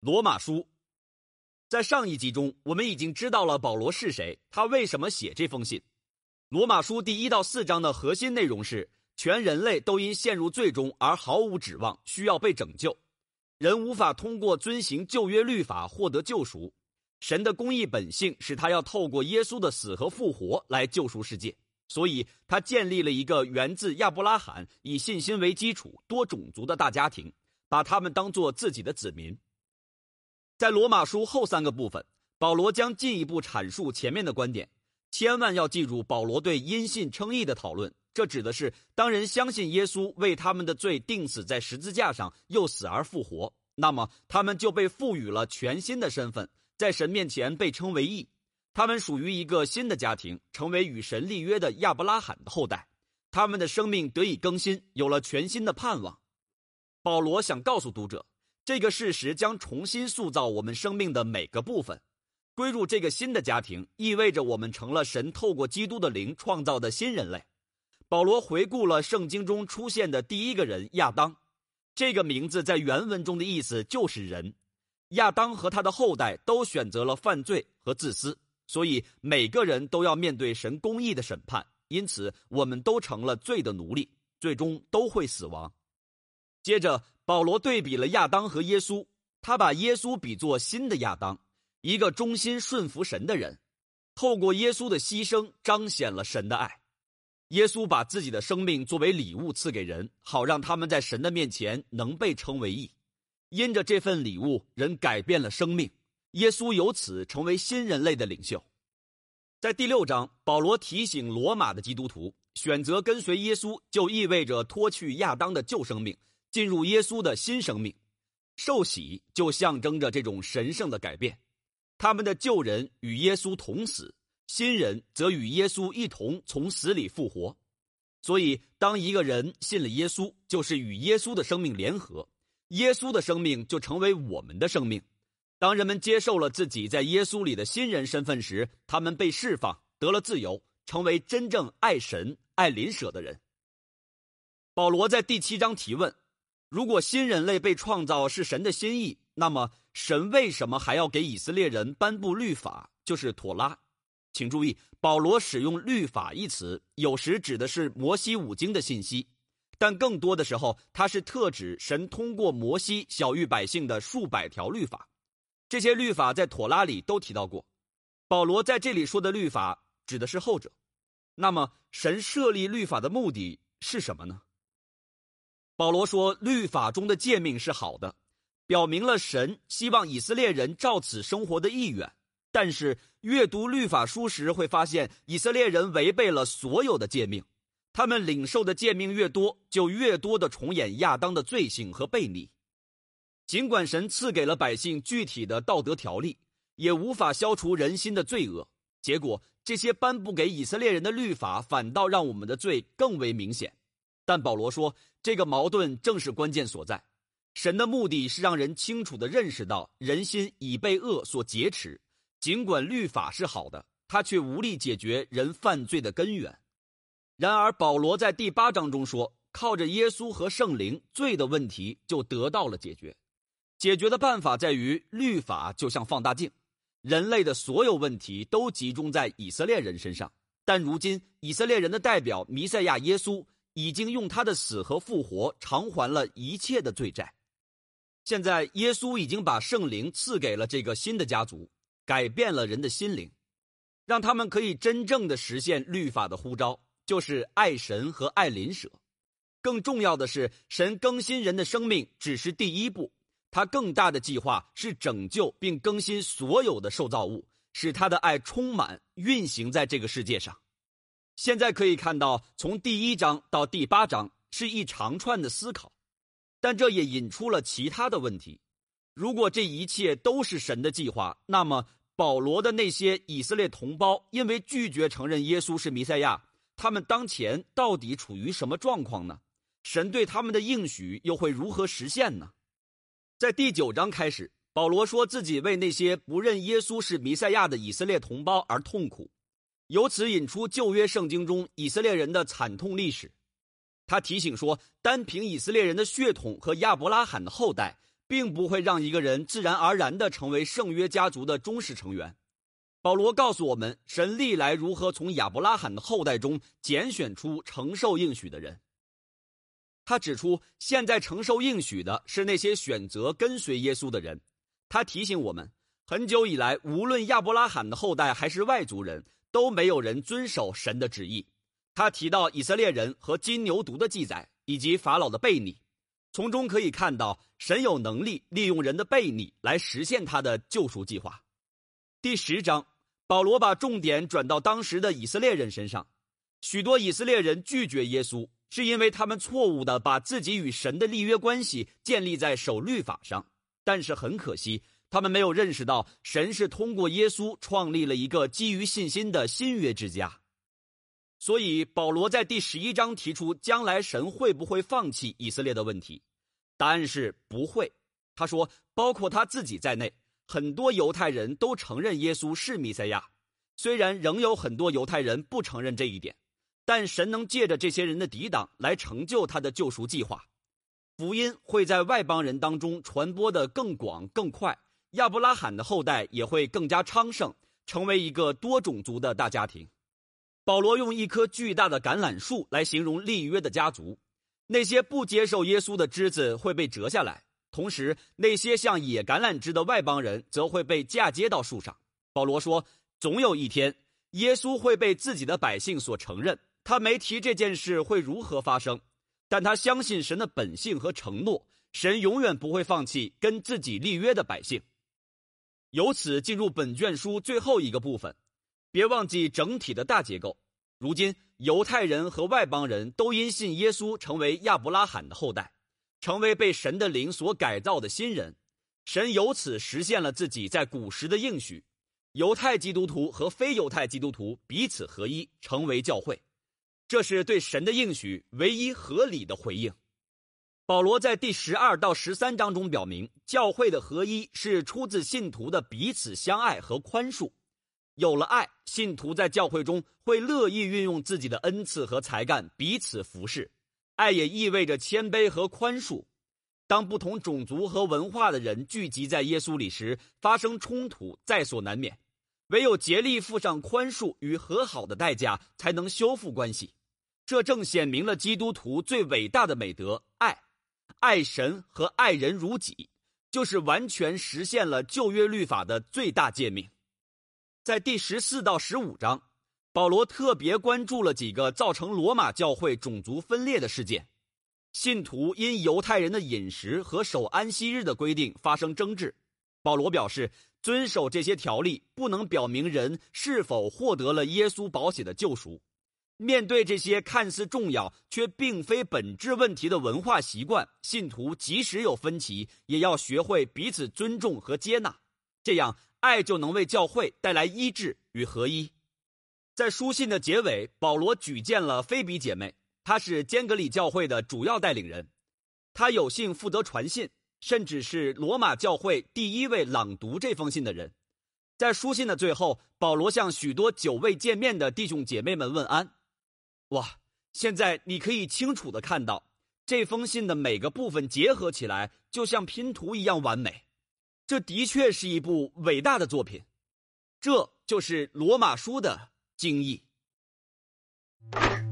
罗马书。在上一集中，我们已经知道了保罗是谁，他为什么写这封信。罗马书第1到4章的核心内容是，全人类都因陷入罪中而毫无指望，需要被拯救。人无法通过遵行旧约律法获得救赎，神的公义本性使他要透过耶稣的死和复活来救赎世界，所以他建立了一个源自亚伯拉罕以信心为基础多种族的大家庭，把他们当作自己的子民。在罗马书后3个部分，保罗将进一步阐述前面的观点。千万要记住保罗对因信称义的讨论，这指的是当人相信耶稣为他们的罪钉死在十字架上，又死而复活，那么他们就被赋予了全新的身份，在神面前被称为义。他们属于一个新的家庭，成为与神立约的亚伯拉罕的后代，他们的生命得以更新，有了全新的盼望。保罗想告诉读者，这个事实将重新塑造我们生命的每个部分。归入这个新的家庭，意味着我们成了神透过基督的灵创造的新人类。保罗回顾了圣经中出现的第一个人亚当，这个名字在原文中的意思就是人。亚当和他的后代都选择了犯罪和自私，所以每个人都要面对神公义的审判，因此我们都成了罪的奴隶，最终都会死亡。接着保罗对比了亚当和耶稣，他把耶稣比作新的亚当，一个忠心顺服神的人。透过耶稣的牺牲彰显了神的爱。耶稣把自己的生命作为礼物赐给人，好让他们在神的面前能被称为义。因着这份礼物，人改变了生命，耶稣由此成为新人类的领袖。在第6章，保罗提醒罗马的基督徒，选择跟随耶稣就意味着脱去亚当的旧生命，进入耶稣的新生命。受洗就象征着这种神圣的改变，他们的旧人与耶稣同死，新人则与耶稣一同从死里复活。所以当一个人信了耶稣，就是与耶稣的生命联合，耶稣的生命就成为我们的生命。当人们接受了自己在耶稣里的新人身份时，他们被释放，得了自由，成为真正爱神爱邻舍的人。保罗在第7章提问，如果新人类被创造是神的心意，那么神为什么还要给以色列人颁布律法，就是妥拉？请注意，保罗使用律法一词，有时指的是摩西五经的信息，但更多的时候它是特指神通过摩西晓谕百姓的数百条律法。这些律法在妥拉里都提到过，保罗在这里说的律法指的是后者。那么神设立律法的目的是什么呢？保罗说，律法中的诫命是好的，表明了神希望以色列人照此生活的意愿。但是阅读律法书时会发现，以色列人违背了所有的诫命，他们领受的诫命越多，就越多地重演亚当的罪行和悖逆。尽管神赐给了百姓具体的道德条例，也无法消除人心的罪恶，结果这些颁布给以色列人的律法反倒让我们的罪更为明显。但保罗说，这个矛盾正是关键所在。神的目的是让人清楚地认识到人心已被恶所劫持，尽管律法是好的，它却无力解决人犯罪的根源。然而保罗在第8章中说，靠着耶稣和圣灵，罪的问题就得到了解决。解决的办法在于，律法就像放大镜，人类的所有问题都集中在以色列人身上，但如今以色列人的代表弥赛亚耶稣已经用他的死和复活偿还了一切的罪债。现在耶稣已经把圣灵赐给了这个新的家族，改变了人的心灵，让他们可以真正的实现律法的呼召，就是爱神和爱邻舍。更重要的是，神更新人的生命只是第一步，他更大的计划是拯救并更新所有的受造物，使他的爱充满运行在这个世界上。现在可以看到，从第1章到第8章是一长串的思考，但这也引出了其他的问题。如果这一切都是神的计划，那么保罗的那些以色列同胞因为拒绝承认耶稣是弥赛亚，他们当前到底处于什么状况呢？神对他们的应许又会如何实现呢？在第9章开始，保罗说自己为那些不认耶稣是弥赛亚的以色列同胞而痛苦，由此引出旧约圣经中以色列人的惨痛历史。他提醒说，单凭以色列人的血统和亚伯拉罕的后代， 并不会让一个人自然而然地成为圣约家族的忠实成员。保罗告诉我们，神历来如何从亚伯拉罕的后代中拣选出承受应许的人。他指出，现在承受应许的是那些选择跟随耶稣的人。他提醒我们，很久以来，无论亚伯拉罕的后代还是外族人，都没有人遵守神的旨意。他提到以色列人和金牛犊的记载，以及法老的悖逆，从中可以看到神有能力利用人的悖逆来实现他的救赎计划。第10章，保罗把重点转到当时的以色列人身上。许多以色列人拒绝耶稣，是因为他们错误地把自己与神的立约关系建立在守律法上。但是很可惜，他们没有认识到神是通过耶稣创立了一个基于信心的新约之家。所以保罗在第11章提出将来神会不会放弃以色列的问题，答案是不会。他说，包括他自己在内，很多犹太人都承认耶稣是弥赛亚，虽然仍有很多犹太人不承认这一点，但神能借着这些人的抵挡来成就他的救赎计划。福音会在外邦人当中传播得更广更快，亚伯拉罕的后代也会更加昌盛，成为一个多种族的大家庭。保罗用一棵巨大的橄榄树来形容立约的家族，那些不接受耶稣的枝子会被折下来，同时那些像野橄榄枝的外邦人则会被嫁接到树上。保罗说，总有一天耶稣会被自己的百姓所承认。他没提这件事会如何发生，但他相信神的本性和承诺，神永远不会放弃跟自己立约的百姓。由此进入本卷书最后一个部分，别忘记整体的大结构。如今犹太人和外邦人都因信耶稣成为亚伯拉罕的后代，成为被神的灵所改造的新人。神由此实现了自己在古时的应许，犹太基督徒和非犹太基督徒彼此合一，成为教会。这是对神的应许唯一合理的回应。保罗在第12到13章中表明，教会的合一是出自信徒的彼此相爱和宽恕。有了爱，信徒在教会中会乐意运用自己的恩赐和才干彼此服侍。爱也意味着谦卑和宽恕。当不同种族和文化的人聚集在耶稣里时，发生冲突在所难免，唯有竭力付上宽恕与和好的代价，才能修复关系。这正显明了基督徒最伟大的美德，爱。爱神和爱人如己，就是完全实现了旧约律法的最大诫命。在第14到15章，保罗特别关注了几个造成罗马教会种族分裂的事件。信徒因犹太人的饮食和守安息日的规定发生争执。保罗表示，遵守这些条例不能表明人是否获得了耶稣宝血的救赎。面对这些看似重要却并非本质问题的文化习惯，信徒即使有分歧，也要学会彼此尊重和接纳，这样爱就能为教会带来医治与合一。在书信的结尾，保罗举荐了菲比姐妹，她是坚革里教会的主要带领人，她有幸负责传信，甚至是罗马教会第一位朗读这封信的人。在书信的最后，保罗向许多久未见面的弟兄姐妹们问安。哇，现在你可以清楚地看到，这封信的每个部分结合起来，就像拼图一样完美。这的确是一部伟大的作品，这就是罗马书的精义。